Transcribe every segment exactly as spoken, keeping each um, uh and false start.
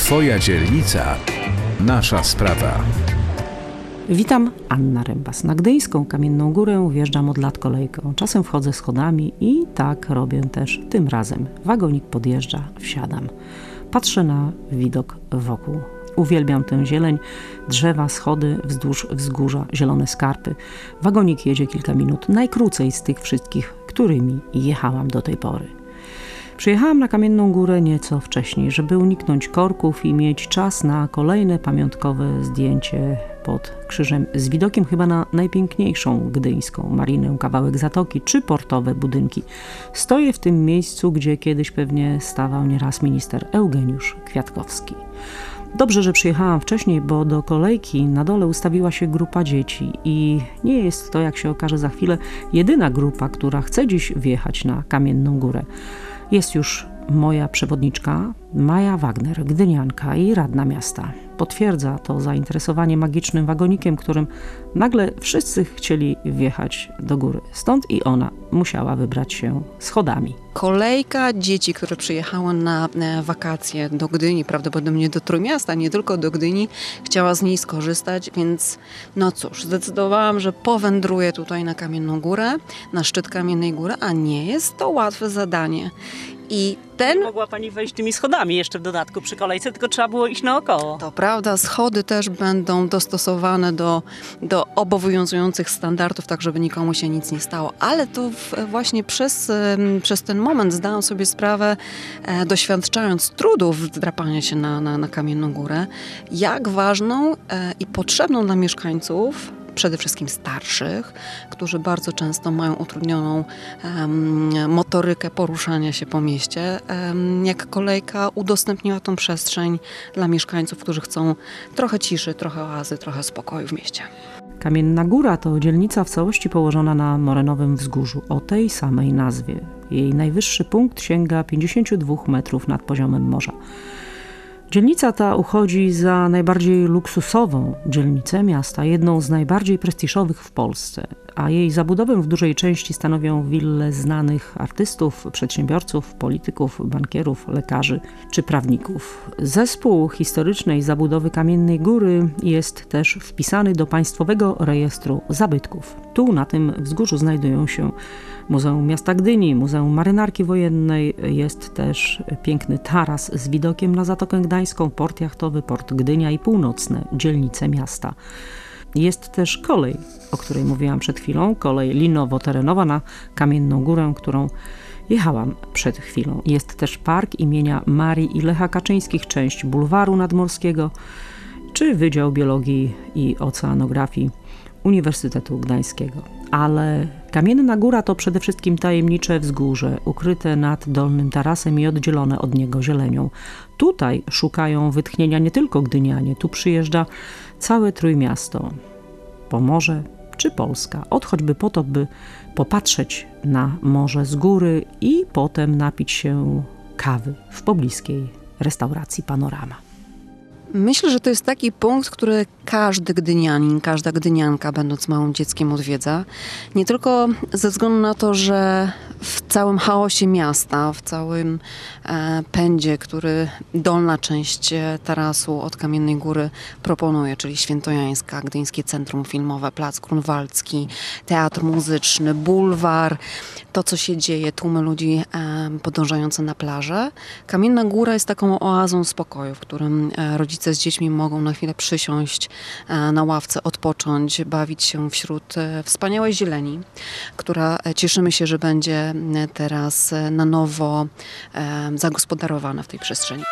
Twoja dzielnica, nasza sprawa. Witam, Anna Rębas. Na Gdyńską Kamienną Górę wjeżdżam od lat kolejką. Czasem wchodzę schodami i tak robię też tym razem. Wagonik podjeżdża, wsiadam. Patrzę na widok wokół. Uwielbiam tę zieleń, drzewa, schody wzdłuż wzgórza, zielone skarpy. Wagonik jedzie kilka minut, najkrócej z tych wszystkich, którymi jechałam do tej pory. Przyjechałam na Kamienną Górę nieco wcześniej, żeby uniknąć korków i mieć czas na kolejne pamiątkowe zdjęcie pod krzyżem z widokiem chyba na najpiękniejszą gdyńską marinę, kawałek zatoki czy portowe budynki. Stoję w tym miejscu, gdzie kiedyś pewnie stawał nieraz minister Eugeniusz Kwiatkowski. Dobrze, że przyjechałam wcześniej, bo do kolejki na dole ustawiła się grupa dzieci i nie jest to, jak się okaże za chwilę, jedyna grupa, która chce dziś wjechać na Kamienną Górę. Jest już moja przewodniczka Maja Wagner, gdynianka i radna miasta. Potwierdza to zainteresowanie magicznym wagonikiem, którym nagle wszyscy chcieli wjechać do góry. Stąd i ona musiała wybrać się schodami. Kolejka dzieci, które przyjechały na wakacje do Gdyni, prawdopodobnie do Trójmiasta, nie tylko do Gdyni, chciała z niej skorzystać, więc no cóż, zdecydowałam, że powędruję tutaj na Kamienną Górę, na szczyt Kamiennej Góry, a nie jest to łatwe zadanie. I ten... Mogła pani wejść tymi schodami jeszcze w dodatku przy kolejce, tylko trzeba było iść naokoło. To prawda, schody też będą dostosowane do, do obowiązujących standardów, tak żeby nikomu się nic nie stało. Ale to w, właśnie przez, przez ten moment zdałam sobie sprawę, e, doświadczając trudów drapania się na, na, na Kamienną Górę, jak ważną e, i potrzebną dla mieszkańców, przede wszystkim starszych, którzy bardzo często mają utrudnioną um, motorykę poruszania się po mieście, um, jak kolejka udostępniła tą przestrzeń dla mieszkańców, którzy chcą trochę ciszy, trochę oazy, trochę spokoju w mieście. Kamienna Góra to dzielnica w całości położona na morenowym wzgórzu o tej samej nazwie. Jej najwyższy punkt sięga pięćdziesiąt dwa metrów nad poziomem morza. Dzielnica ta uchodzi za najbardziej luksusową dzielnicę miasta, jedną z najbardziej prestiżowych w Polsce, a jej zabudowę w dużej części stanowią wille znanych artystów, przedsiębiorców, polityków, bankierów, lekarzy czy prawników. Zespół historycznej zabudowy Kamiennej Góry jest też wpisany do Państwowego Rejestru Zabytków. Tu na tym wzgórzu znajdują się Muzeum Miasta Gdyni, Muzeum Marynarki Wojennej, jest też piękny taras z widokiem na Zatokę Gdańską, port jachtowy, port Gdynia i północne dzielnice miasta. Jest też kolej, o której mówiłam przed chwilą, kolej linowo-terenowa na Kamienną Górę, którą jechałam przed chwilą. Jest też park imienia Marii i Lecha Kaczyńskich, część bulwaru nadmorskiego, czy Wydział Biologii i Oceanografii Uniwersytetu Gdańskiego. Ale Kamienna Góra to przede wszystkim tajemnicze wzgórze, ukryte nad dolnym tarasem i oddzielone od niego zielenią. Tutaj szukają wytchnienia nie tylko gdynianie, tu przyjeżdża całe Trójmiasto, Pomorze czy Polska, od choćby po to, by popatrzeć na morze z góry i potem napić się kawy w pobliskiej restauracji Panorama. Myślę, że to jest taki punkt, który każdy gdynianin, każda gdynianka, będąc małym dzieckiem, odwiedza. Nie tylko ze względu na to, że w całym chaosie miasta, w całym e, pędzie, który dolna część tarasu od Kamiennej Góry proponuje, czyli Świętojańska, Gdyńskie Centrum Filmowe, Plac Grunwaldzki, Teatr Muzyczny, bulwar, to co się dzieje, tłumy ludzi e, podążające na plażę. Kamienna Góra jest taką oazą spokoju, w którym e, rodzice z dziećmi mogą na chwilę przysiąść e, na ławce, odpocząć, bawić się wśród e, wspaniałej zieleni, która e, cieszymy się, że będzie teraz na nowo e, zagospodarowana w tej przestrzeni.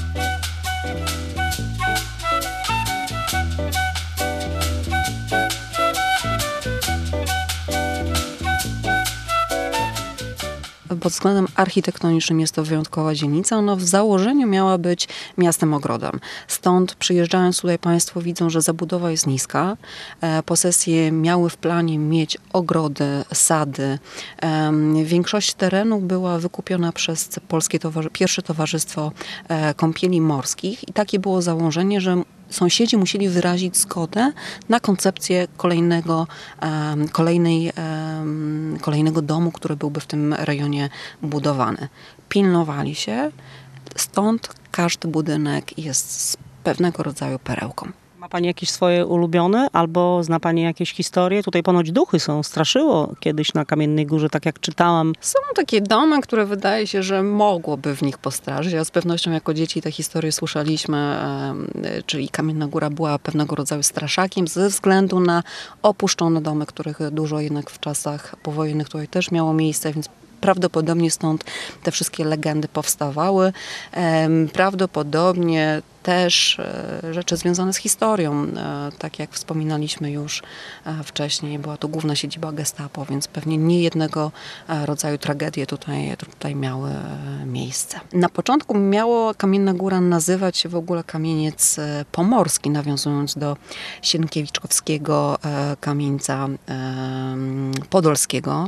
Pod względem architektonicznym jest to wyjątkowa dzielnica. Ona w założeniu miała być miastem ogrodem. Stąd przyjeżdżając tutaj Państwo widzą, że zabudowa jest niska. Posesje miały w planie mieć ogrody, sady. Większość terenu była wykupiona przez Polskie Towarzy- Pierwsze Towarzystwo Kąpieli Morskich i takie było założenie, że sąsiedzi musieli wyrazić zgodę na koncepcję kolejnego, um, kolejnej, um, kolejnego domu, który byłby w tym rejonie budowany. Pilnowali się. Stąd każdy budynek jest pewnego rodzaju perełką. Ma Pani jakieś swoje ulubione albo zna Pani jakieś historie? Tutaj ponoć duchy są. Straszyło kiedyś na Kamiennej Górze, tak jak czytałam. Są takie domy, które wydaje się, że mogłoby w nich postraszyć, a z pewnością jako dzieci te historie słyszeliśmy, czyli Kamienna Góra była pewnego rodzaju straszakiem ze względu na opuszczone domy, których dużo jednak w czasach powojennych tutaj też miało miejsce, więc prawdopodobnie stąd te wszystkie legendy powstawały. Prawdopodobnie też rzeczy związane z historią. Tak jak wspominaliśmy już wcześniej, była to główna siedziba Gestapo, więc pewnie nie jednego rodzaju tragedie tutaj, tutaj miały miejsce. Na początku miało Kamienna Góra nazywać się w ogóle Kamieniec Pomorski, nawiązując do sienkiewiczkowskiego kamieńca podolskiego.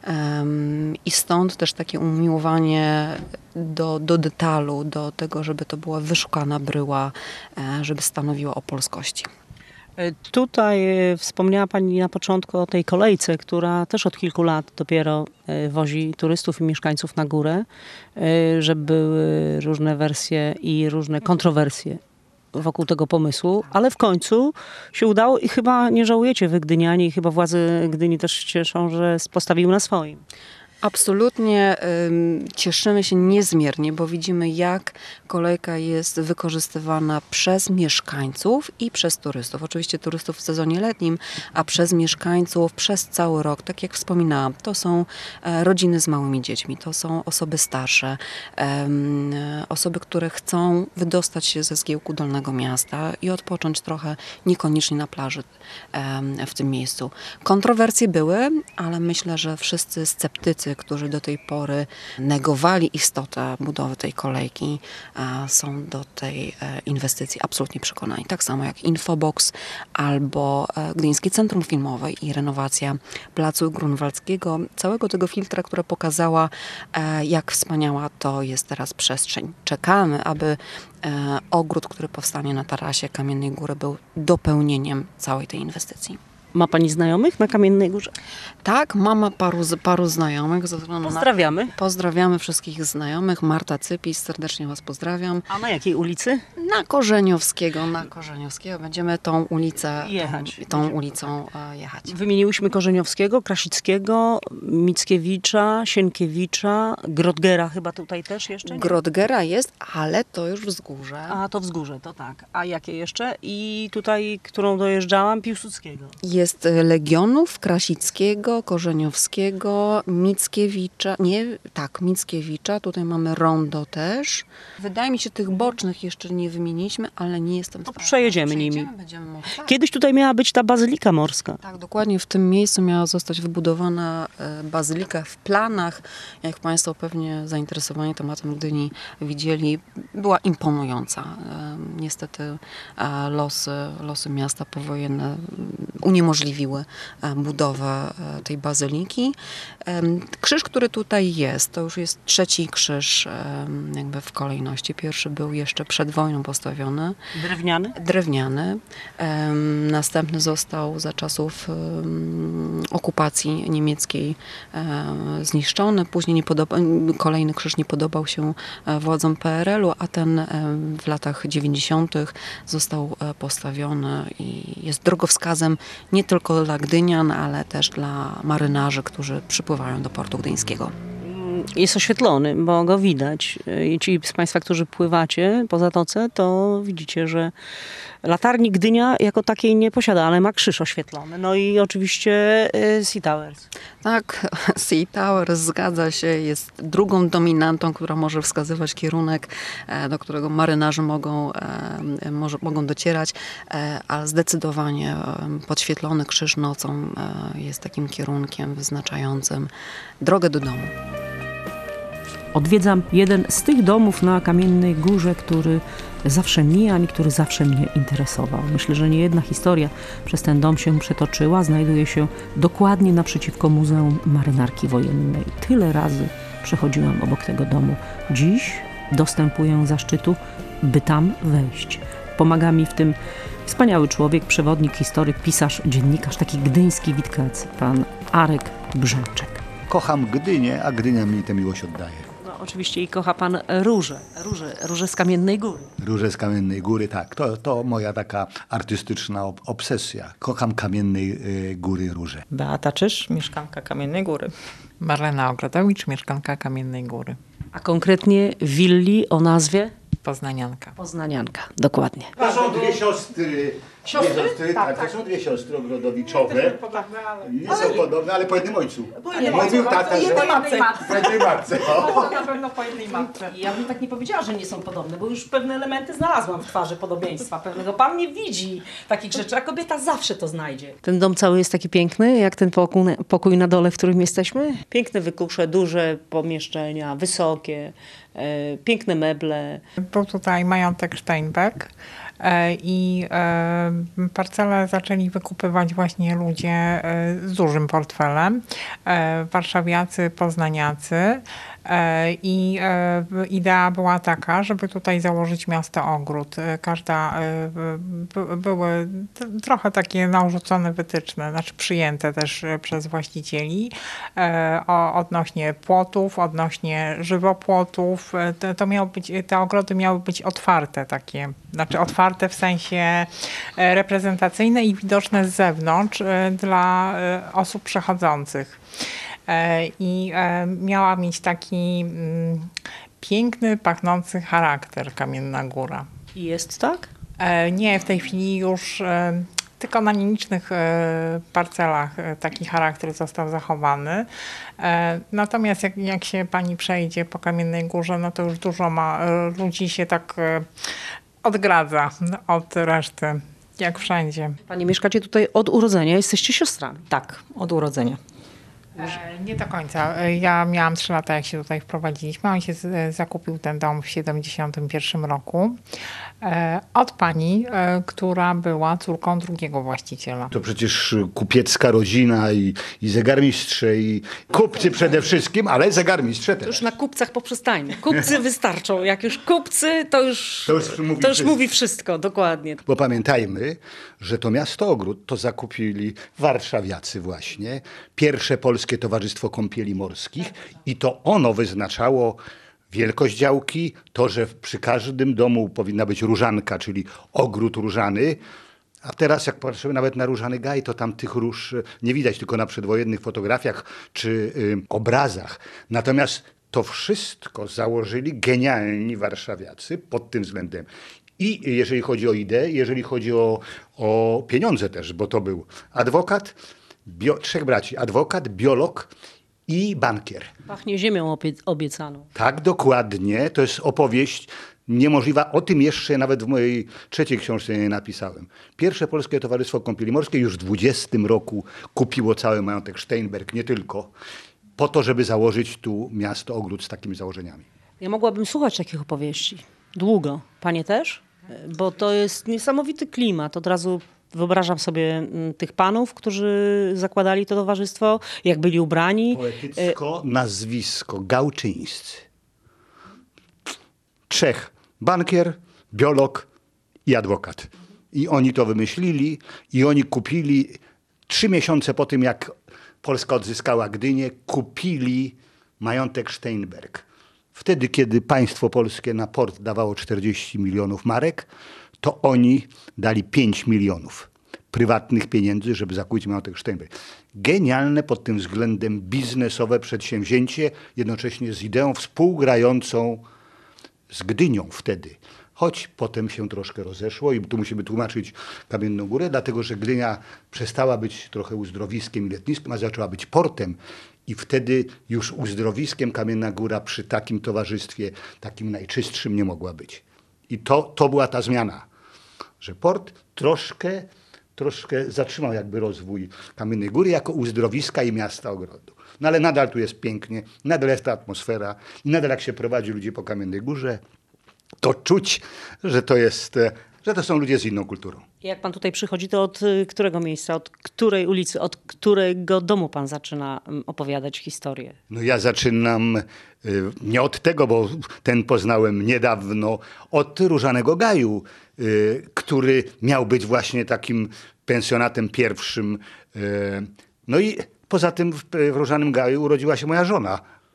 I stąd też takie umiłowanie do, do detalu, do tego, żeby to była wyszukana bryła, żeby stanowiła o polskości. Tutaj wspomniała Pani na początku o tej kolejce, która też od kilku lat dopiero wozi turystów i mieszkańców na górę, że były różne wersje i różne kontrowersje wokół tego pomysłu, ale w końcu się udało i chyba nie żałujecie wy, gdynianie, i chyba władze Gdyni też się cieszą, że postawiły na swoim. Absolutnie y, cieszymy się niezmiernie, bo widzimy, jak kolejka jest wykorzystywana przez mieszkańców i przez turystów. Oczywiście turystów w sezonie letnim, a przez mieszkańców przez cały rok. Tak jak wspominałam, to są e, rodziny z małymi dziećmi, to są osoby starsze, e, osoby, które chcą wydostać się ze zgiełku Dolnego Miasta i odpocząć trochę, niekoniecznie na plaży e, w tym miejscu. Kontrowersje były, ale myślę, że wszyscy sceptycy, którzy do tej pory negowali istotę budowy tej kolejki, są do tej inwestycji absolutnie przekonani. Tak samo jak Infobox albo Gdyńskie Centrum Filmowe i renowacja Placu Grunwaldzkiego, całego tego filtra, która pokazała, jak wspaniała to jest teraz przestrzeń. Czekamy, aby ogród, który powstanie na tarasie Kamiennej Góry, był dopełnieniem całej tej inwestycji. Ma Pani znajomych na Kamiennej Górze? Tak, mam paru, paru znajomych. Ze względu Pozdrawiamy. Na, pozdrawiamy wszystkich znajomych. Marta Cypis, serdecznie Was pozdrawiam. A na jakiej ulicy? Na Korzeniowskiego. Na Korzeniowskiego. Będziemy tą ulicę jechać. Tą, tą ulicą jechać. Wymieniłyśmy Korzeniowskiego, Krasickiego, Mickiewicza, Sienkiewicza, Grodgera chyba tutaj też jeszcze? Nie? Grodgera jest, ale to już wzgórze. A, to wzgórze, to tak. A jakie jeszcze? I tutaj, którą dojeżdżałam, Piłsudskiego. Jest Legionów, Krasickiego, Korzeniowskiego, Mickiewicza, nie, tak, Mickiewicza, tutaj mamy Rondo też. Wydaje mi się, tych bocznych jeszcze nie wymieniliśmy, ale nie jestem... To przejedziemy nimi. Będziemy mogli. Tak. Kiedyś tutaj miała być ta Bazylika Morska. Tak, dokładnie w tym miejscu miała zostać wybudowana bazylika w planach. Jak Państwo pewnie zainteresowani tematem Gdyni widzieli, była imponująca. Niestety losy, losy miasta powojenne uniemożliwiły budowę tej bazyliki. Krzyż, który tutaj jest, to już jest trzeci krzyż jakby w kolejności. Pierwszy był jeszcze przed wojną postawiony. Drewniany? Drewniany. Następny został za czasów okupacji niemieckiej zniszczony. Później nie podoba, kolejny krzyż nie podobał się władzom P R L u, a ten w latach dziewięćdziesiątych został postawiony i jest drogowskazem nie tylko dla Gdynian, ale też dla marynarzy, którzy przypływają do portu gdyńskiego. Jest oświetlony, bo go widać. I ci z Państwa, którzy pływacie po zatoce, to widzicie, że latarni Gdynia jako takiej nie posiada, ale ma krzyż oświetlony. No i oczywiście Sea Towers. Tak, Sea Towers zgadza się, jest drugą dominantą, która może wskazywać kierunek, do którego marynarze mogą, może, mogą docierać, a zdecydowanie podświetlony krzyż nocą jest takim kierunkiem wyznaczającym drogę do domu. Odwiedzam jeden z tych domów na Kamiennej Górze, który zawsze mijam i który zawsze mnie interesował. Myślę, że nie jedna historia przez ten dom się przetoczyła. Znajduje się dokładnie naprzeciwko Muzeum Marynarki Wojennej. Tyle razy przechodziłam obok tego domu. Dziś dostępuję zaszczytu, by tam wejść. Pomaga mi w tym wspaniały człowiek, przewodnik, historyk, pisarz, dziennikarz, taki gdyński Witkec, pan Arek Brzęczek. Kocham Gdynię, a Gdynia mi tę miłość oddaje. No, oczywiście i kocha pan róże, róże, róże z Kamiennej Góry. Róże z Kamiennej Góry, tak. To, to moja taka artystyczna ob- obsesja. Kocham Kamiennej y, Góry róże. Beata Czyż, mieszkanka Kamiennej Góry. Marlena Ogrodowicz, mieszkanka Kamiennej Góry. A konkretnie willi o nazwie? Poznanianka. Poznanianka, dokładnie. To są dwie siostry. Siostry? Dwie siostry tak, Tak, to są dwie siostry Ogrodowiczowe. Nie są podobne, ale po jednym ojcu. Po jednym Mówił ojcu, tata, że... jednej matce. Po jednej matce. O. Na pewno po jednej matce. Ja bym tak nie powiedziała, że nie są podobne, bo już pewne elementy znalazłam w twarzy podobieństwa pewnego. Pan nie widzi takich rzeczy, a kobieta zawsze to znajdzie. Ten dom cały jest taki piękny, jak ten pokój, pokój na dole, w którym jesteśmy. Piękne wykusze, duże pomieszczenia, wysokie, e, piękne meble. Był tutaj majątek Steinbeck e, i e, parcele zaczęli wykupywać właśnie ludzie e, z dużym portfelem. E, warszawiacy, poznaniacy. E, I e, idea była taka, żeby tutaj założyć miasto ogród. E, Każda, e, by, były t- trochę takie narzucone wytyczne, znaczy przyjęte też e, przez właścicieli e, o, odnośnie płotów, odnośnie żywopłotów. E, to, to miało być, te ogrody miały być otwarte takie, znaczy otwarte w sensie e, reprezentacyjne i widoczne z zewnątrz e, dla e, osób przechodzących. E, I e, miała mieć taki mm, piękny, pachnący charakter Kamienna Góra. I jest tak? E, nie, w tej chwili już e, tylko na nielicznych e, parcelach e, taki charakter został zachowany. E, natomiast jak, jak się pani przejdzie po Kamiennej Górze, no to już dużo ma, e, ludzi się tak e, odgradza od reszty, jak wszędzie. Panie mieszkacie tutaj od urodzenia, jesteście siostrami. Tak, od urodzenia. E, Nie do końca. E, Ja miałam trzy lata, jak się tutaj wprowadziliśmy. On się z- zakupił ten dom w siedemdziesiątym pierwszym roku e, od pani, e, która była córką drugiego właściciela. To przecież kupiecka rodzina i, i zegarmistrze i kupcy przede wszystkim, ale zegarmistrze też. Już na kupcach poprzestańmy. Kupcy wystarczą. Jak już kupcy, to już, To już mówi to już wszystko. mówi wszystko, dokładnie. Bo pamiętajmy, że to miasto ogród to zakupili warszawiacy właśnie, pierwsze polskie towarzystwo kąpieli morskich i to ono wyznaczało wielkość działki, to, że przy każdym domu powinna być różanka, czyli ogród różany. A teraz jak patrzymy nawet na Różany Gaj, to tam tych róż nie widać, tylko na przedwojennych fotografiach czy y, obrazach. Natomiast to wszystko założyli genialni warszawiacy pod tym względem. I jeżeli chodzi o ideę, jeżeli chodzi o, o pieniądze też, bo to był adwokat, bio, trzech braci, adwokat, biolog i bankier. Pachnie ziemią obie- obiecaną. Tak, dokładnie. To jest opowieść niemożliwa. O tym jeszcze nawet w mojej trzeciej książce nie napisałem. Pierwsze Polskie Towarzystwo Kąpieli Morskiej już w dwudziestym roku kupiło cały majątek Steinbeck, nie tylko, po to, żeby założyć tu miasto ogród z takimi założeniami. Ja mogłabym słuchać takich opowieści. Długo. Panie też? Bo to jest niesamowity klimat. Od razu wyobrażam sobie mm, tych panów, którzy zakładali to towarzystwo, jak byli ubrani. Poetycko nazwisko Gałczyńscy. Trzech. Bankier, biolog i adwokat. I oni to wymyślili i oni kupili trzy miesiące po tym, jak Polska odzyskała Gdynię, kupili majątek Steinbeck. Wtedy, kiedy państwo polskie na port dawało czterdzieści milionów marek, to oni dali pięć milionów prywatnych pieniędzy, żeby zakupić majątek Steinbeck. Genialne pod tym względem biznesowe przedsięwzięcie, jednocześnie z ideą współgrającą z Gdynią wtedy. Choć potem się troszkę rozeszło i tu musimy tłumaczyć Kamienną Górę, dlatego że Gdynia przestała być trochę uzdrowiskiem i letniskiem, a zaczęła być portem. I wtedy już uzdrowiskiem Kamienna Góra przy takim towarzystwie, takim najczystszym nie mogła być. I to, to była ta zmiana, że port troszkę, troszkę zatrzymał jakby rozwój Kamiennej Góry jako uzdrowiska i miasta ogrodu. No ale nadal tu jest pięknie, nadal jest ta atmosfera i nadal jak się prowadzi ludzi po Kamiennej Górze, to czuć, że to jest, że to są ludzie z inną kulturą. Jak pan tutaj przychodzi, to od y, którego miejsca, od której ulicy, od którego domu pan zaczyna mm, opowiadać historię? No ja zaczynam y, nie od tego, bo ten poznałem niedawno, od Różanego Gaju, y, który miał być właśnie takim pensjonatem pierwszym. Y, no i poza tym w, w Różanym Gaju urodziła się moja żona.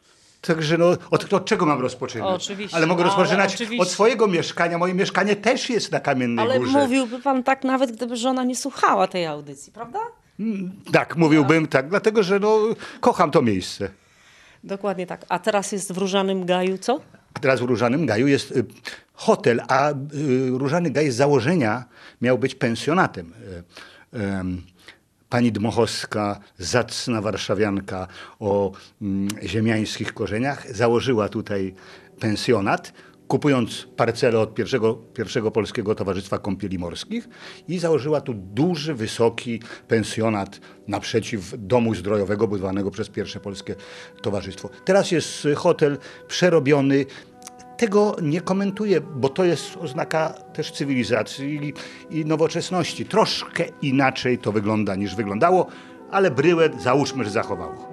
Także no, od, od czego mam rozpoczynać? Oczywiście, Ale mogę ale rozpoczynać oczywiście. od swojego mieszkania. Moje mieszkanie też jest na Kamiennej Ale Górze. mówiłby pan tak, nawet gdyby żona nie słuchała tej audycji, prawda? Tak, mówiłbym tak, dlatego że no, kocham to miejsce. Dokładnie tak. A teraz jest w Różanym Gaju co? A teraz w Różanym Gaju jest y, hotel, a y, Różany Gaj z założenia miał być pensjonatem. Y, y, Pani Dmochowska, zacna warszawianka o mm, ziemiańskich korzeniach, założyła tutaj pensjonat, kupując parcelę od pierwszego, pierwszego Polskiego Towarzystwa Kąpieli Morskich i założyła tu duży, wysoki pensjonat naprzeciw domu zdrojowego budowanego przez pierwsze Polskie Towarzystwo. Teraz jest hotel przerobiony. Tego nie komentuję, bo to jest oznaka też cywilizacji i, i nowoczesności. Troszkę inaczej to wygląda niż wyglądało, ale bryłę załóżmy, że zachowało.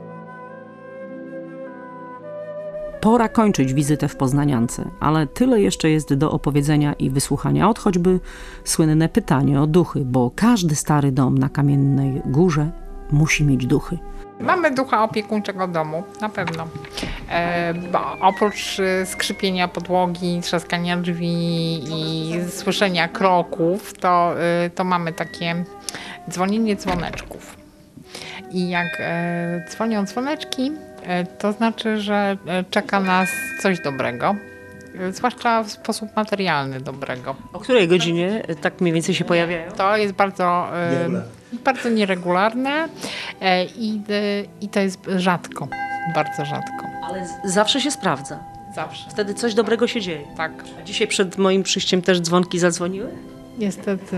Pora kończyć wizytę w Poznaniance, ale tyle jeszcze jest do opowiedzenia i wysłuchania. Od choćby słynne pytanie o duchy, bo każdy stary dom na Kamiennej Górze musi mieć duchy. Mamy ducha opiekuńczego domu, na pewno. E, bo oprócz e, skrzypienia podłogi, trzaskania drzwi i słyszenia kroków, to, e, to mamy takie dzwonienie dzwoneczków. I jak e, dzwonią dzwoneczki, e, to znaczy, że e, czeka nas coś dobrego. E, zwłaszcza w sposób materialny dobrego. O której godzinie tak mniej więcej się pojawiają? To jest bardzo, e, bardzo nieregularne e, i, e, i to jest rzadko, bardzo rzadko. Ale z- zawsze się sprawdza. Zawsze. Wtedy coś dobrego się dzieje. Tak, A dzisiaj przed moim przyjściem też dzwonki zadzwoniły? niestety.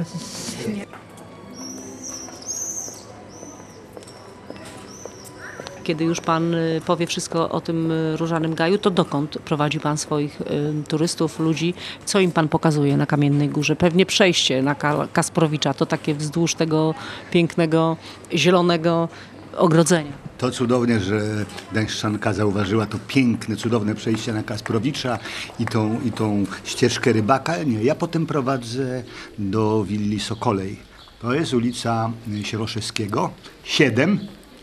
Kiedy już pan y, powie wszystko o tym y, Różanym Gaju, to dokąd prowadzi pan swoich y, turystów, ludzi? Co im pan pokazuje na Kamiennej Górze? Pewnie przejście na Ka- Kasprowicza, to takie wzdłuż tego pięknego, zielonego ogrodzenia. To cudownie, że Dęszczanka zauważyła to piękne, cudowne przejście na Kasprowicza i tą, i tą ścieżkę rybaka. Nie, ja potem prowadzę do willi Sokolej. To jest ulica Sieroszewskiego, siedem.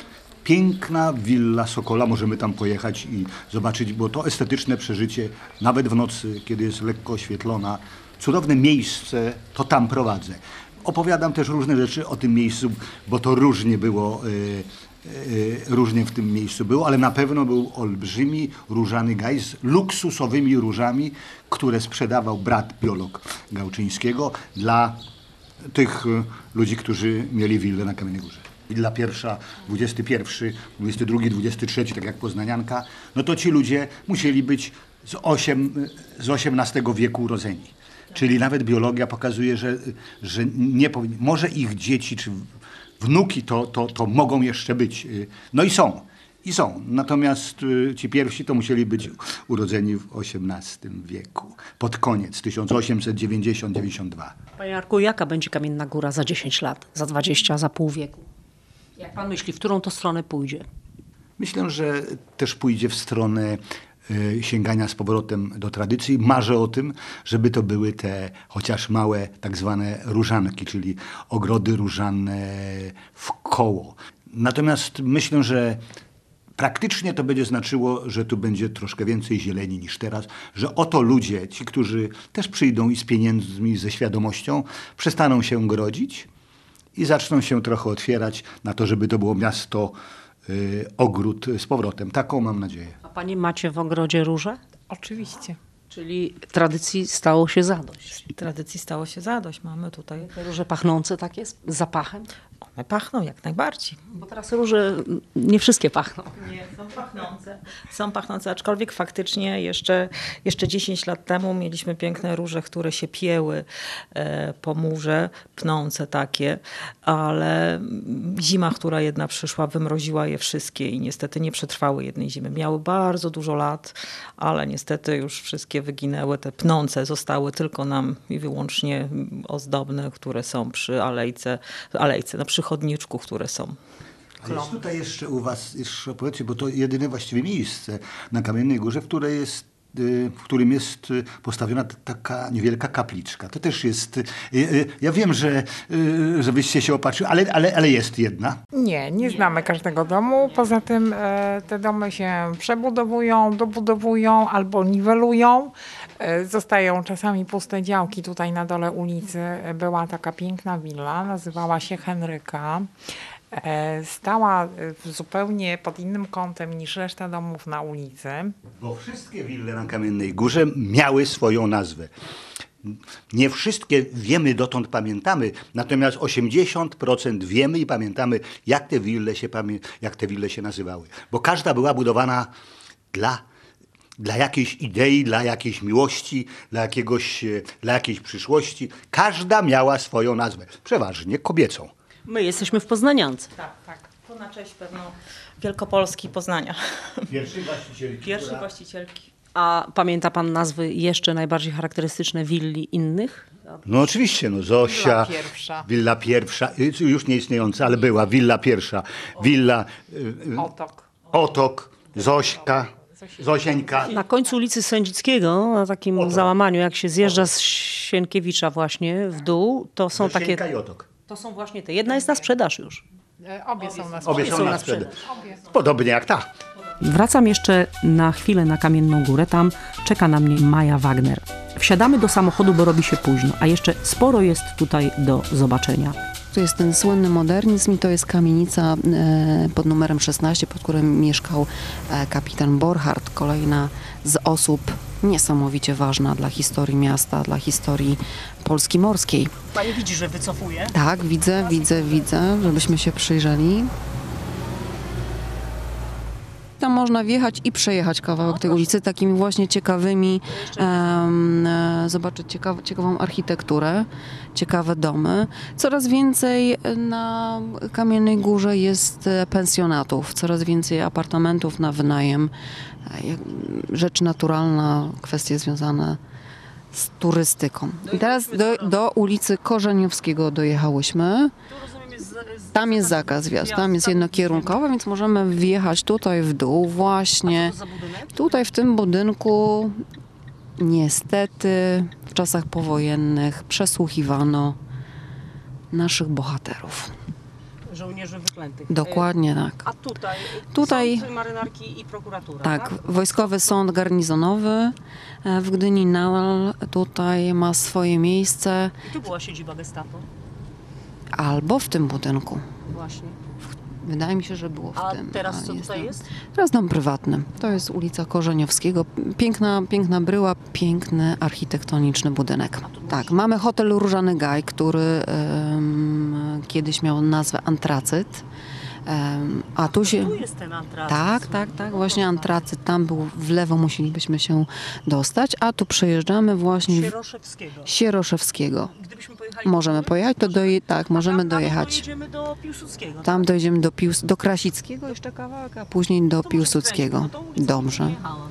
Piękna willa Sokola, możemy tam pojechać i zobaczyć, bo to estetyczne przeżycie, nawet w nocy, kiedy jest lekko oświetlona. Cudowne miejsce, to tam prowadzę. Opowiadam też różne rzeczy o tym miejscu, bo to różnie było, y, y, różnie w tym miejscu było, ale na pewno był olbrzymi różany gaj z luksusowymi różami, które sprzedawał brat biolog Gałczyńskiego dla tych y, ludzi, którzy mieli willę na Kamiennej Górze. Willa pierwsza, dwudziesty pierwszy, dwudziesty drugi, dwudziesty trzeci, tak jak poznanianka, no to ci ludzie musieli być z, osiem, z osiemnastego wieku urodzeni. Czyli nawet biologia pokazuje, że, że nie powinni, może ich dzieci czy wnuki to, to, to mogą jeszcze być. No i są. I są. Natomiast ci pierwsi to musieli być urodzeni w osiemnastym wieku. Pod koniec, tysiąc osiemset dziewięćdziesiąt do dziewięćdziesiątego drugiego. Panie Jarku, jaka będzie Kamienna Góra za dziesięć lat, za dwadzieścia, za pół wieku? Jak pan myśli, w którą to stronę pójdzie? Myślę, że też pójdzie w stronę y, sięgania z powrotem do tradycji. Marzę o tym, żeby to były te chociaż małe tak zwane różanki, czyli ogrody różane w koło. Natomiast myślę, że praktycznie to będzie znaczyło, że tu będzie troszkę więcej zieleni niż teraz, że oto ludzie, ci, którzy też przyjdą i z pieniędzmi, i ze świadomością, przestaną się grodzić i zaczną się trochę otwierać na to, żeby to było miasto, y, ogród z powrotem. Taką mam nadzieję. A panie macie w ogrodzie róże? Oczywiście. Czyli tradycji stało się zadość. Tradycji stało się zadość. Mamy tutaj, Te róże pachnące takie, z zapachem? one pachną jak najbardziej. Bo teraz róże nie wszystkie pachną. Nie, są pachnące. Są pachnące, aczkolwiek faktycznie jeszcze, jeszcze dziesięć lat temu mieliśmy piękne róże, które się pieły e, po murze, pnące takie, ale zima, która jedna przyszła, wymroziła je wszystkie i niestety nie przetrwały jednej zimy. Miały bardzo dużo lat, ale niestety już wszystkie wyginęły. Te pnące zostały tylko nam i wyłącznie ozdobne, które są przy alejce, alejce no przy chodniczku, które są. A jest tutaj jeszcze u was, jeszcze opowiedzcie, bo to jedyne właściwie miejsce na Kamiennej Górze, w które jest w którym jest postawiona taka niewielka kapliczka. To też jest... Ja wiem, że, że wyście się opatrzyli, ale, ale, ale jest jedna. Nie, nie znamy każdego domu. Poza tym e, te domy się przebudowują, dobudowują albo niwelują. E, zostają czasami puste działki. Tutaj na dole ulicy była taka piękna willa, nazywała się Henryka. E, stała zupełnie pod innym kątem niż reszta domów na ulicy. Bo wszystkie wille na Kamiennej Górze miały swoją nazwę. Nie wszystkie wiemy, dotąd pamiętamy, natomiast osiemdziesiąt procent wiemy i pamiętamy, jak te wille się, jak te wille się nazywały. Bo każda była budowana dla, dla jakiejś idei, dla jakiejś miłości, dla, jakiegoś, dla jakiejś przyszłości. Każda miała swoją nazwę, przeważnie kobiecą. My jesteśmy w Poznaniance. Tak, tak. To na cześć pewno Wielkopolski Poznania. Pierwszej właścicielki. Pierwszej która... właścicielki. A pamięta pan nazwy jeszcze najbardziej charakterystyczne willi innych? No oczywiście, no Zosia, Willa pierwsza. Willa pierwsza, już nie istniejąca, ale była Willa pierwsza, Willa y, Otok. Otok, Zośka, Zosieńka. Na końcu ulicy Sędzickiego, na takim załamaniu, jak się zjeżdża z Sienkiewicza właśnie w dół, to są takie... Zosieńka i Otok. To są właśnie te. Jedna jest na sprzedaż już. E, obie są na Obie są są na na sprzedaż. Podobnie jak ta. Wracam jeszcze na chwilę na Kamienną Górę. Tam czeka na mnie Maja Wagner. Wsiadamy do samochodu, bo robi się późno, a jeszcze sporo jest tutaj do zobaczenia. To jest ten słynny modernizm i to jest kamienica e, pod numerem szesnaście, pod którym mieszkał e, kapitan Borchardt. Kolejna z osób niesamowicie ważna dla historii miasta, dla historii Polski morskiej. Pani widzi, że wycofuje? Tak, widzę, widzę, widzę, żebyśmy się przyjrzeli. Tam można wjechać i przejechać kawałek tej ulicy takimi właśnie ciekawymi, um, zobaczyć ciekaw, ciekawą architekturę, ciekawe domy. Coraz więcej na Kamiennej Górze jest pensjonatów, coraz więcej apartamentów na wynajem. Rzecz naturalna, kwestie związane z turystyką. I teraz do, do ulicy Korzeniowskiego dojechałyśmy. Tam jest zakaz wjazdu, tam jest jednokierunkowa, więc możemy wjechać tutaj w dół właśnie. Tutaj w tym budynku niestety w czasach powojennych przesłuchiwano naszych bohaterów. Żołnierzy wyklętych. Dokładnie tak. A tutaj? Tutaj Sąd marynarki i prokuratura, tak, tak? Wojskowy Sąd Garnizonowy w Gdyni nadal tutaj ma swoje miejsce, I tu była siedziba gestapo. albo w tym budynku. Właśnie. Wydaje mi się, że było w A tym. teraz ale co nie tutaj znam. jest? Teraz dom prywatny. To jest ulica Korzeniowskiego. Piękna, piękna bryła, piękny architektoniczny budynek. Tak, mamy hotel Różany Gaj, który um, kiedyś miał nazwę Antracyt. Um, a tu się... Tu jest ten antracyt. Tak, tak, tak, właśnie Antracyt. Tam był, w lewo musielibyśmy się dostać, a tu przejeżdżamy właśnie w Sieroszewskiego. Sieroszewskiego. Gdybyśmy pojechali Możemy do góry, pojechać, to doje, tak, możemy tam, tam dojechać. dojedziemy do Piłsudskiego. Tam dojdziemy do, Piłs do Krasickiego jeszcze kawałek, a później do Piłsudskiego. Dobrze.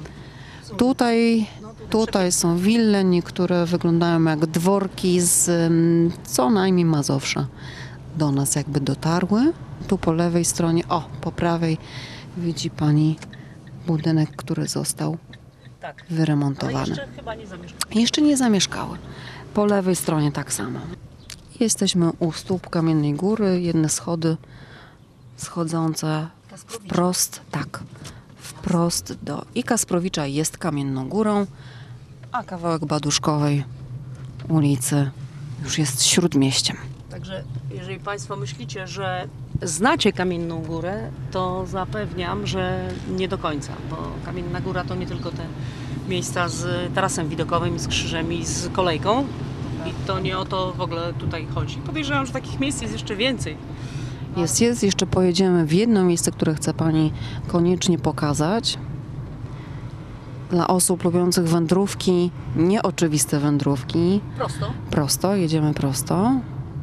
Tutaj, tutaj są wille, niektóre wyglądają jak dworki z mm, co najmniej Mazowsza. Do nas jakby dotarły. Tu po lewej stronie, o, po prawej widzi pani budynek, który został Tak. wyremontowany. Ale jeszcze chyba nie zamieszkamy. Jeszcze nie zamieszkały. Po lewej stronie tak samo. Jesteśmy u stóp Kamiennej Góry, jedne schody schodzące wprost, tak, wprost do i Kasprowicza jest Kamienną Górą, a kawałek Baduszkowej ulicy już jest Śródmieściem. Także jeżeli Państwo myślicie, że znacie Kamienną Górę, to zapewniam, że nie do końca, bo Kamienna Góra to nie tylko te miejsca z tarasem widokowym, z krzyżem i z kolejką. I to nie o to w ogóle tutaj chodzi. Podejrzewam, że takich miejsc jest jeszcze więcej. Jest, jest, jeszcze pojedziemy w jedno miejsce, które chcę pani koniecznie pokazać. Dla osób lubiących wędrówki, nieoczywiste wędrówki. Prosto. Prosto, jedziemy prosto.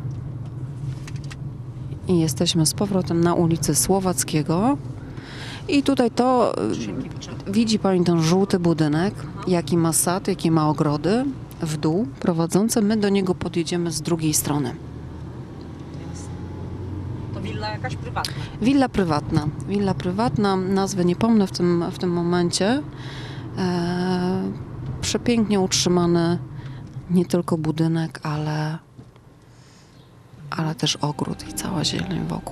I jesteśmy z powrotem na ulicy Słowackiego. I tutaj to, widzi pani ten żółty budynek, jaki ma sad, jakie ma ogrody w dół prowadzące. My do niego podjedziemy z drugiej strony. To willa jakaś prywatna. Willa prywatna. Willa prywatna, nazwę nie pomnę w tym, w tym momencie. E, przepięknie utrzymany nie tylko budynek, ale, ale też ogród i cała zieleń wokół.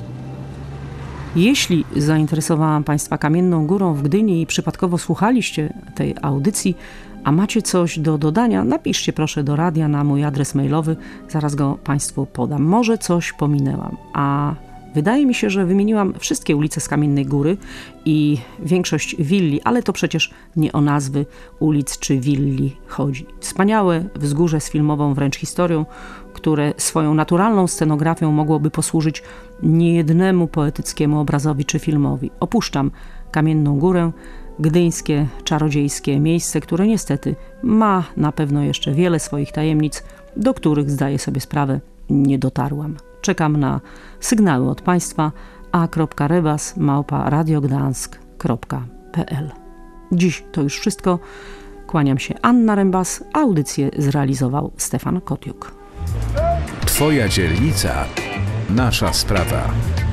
Jeśli zainteresowałam Państwa Kamienną Górą w Gdyni i przypadkowo słuchaliście tej audycji, a macie coś do dodania, napiszcie proszę do radia na mój adres mailowy, zaraz go Państwu podam. Może coś pominęłam, a wydaje mi się, że wymieniłam wszystkie ulice z Kamiennej Góry i większość willi, ale to przecież nie o nazwy ulic czy willi chodzi. Wspaniałe wzgórze z filmową wręcz historią, które swoją naturalną scenografią mogłoby posłużyć niejednemu poetyckiemu obrazowi czy filmowi. Opuszczam Kamienną Górę, gdyńskie, czarodziejskie miejsce, które niestety ma na pewno jeszcze wiele swoich tajemnic, do których zdaję sobie sprawę nie dotarłam. Czekam na sygnały od Państwa a.rybas małpa radiogdansk kropka p l. Dziś to już wszystko. Kłaniam się, Anna Rembas. Audycję zrealizował Stefan Kotiuk. Twoja dzielnica, nasza sprawa.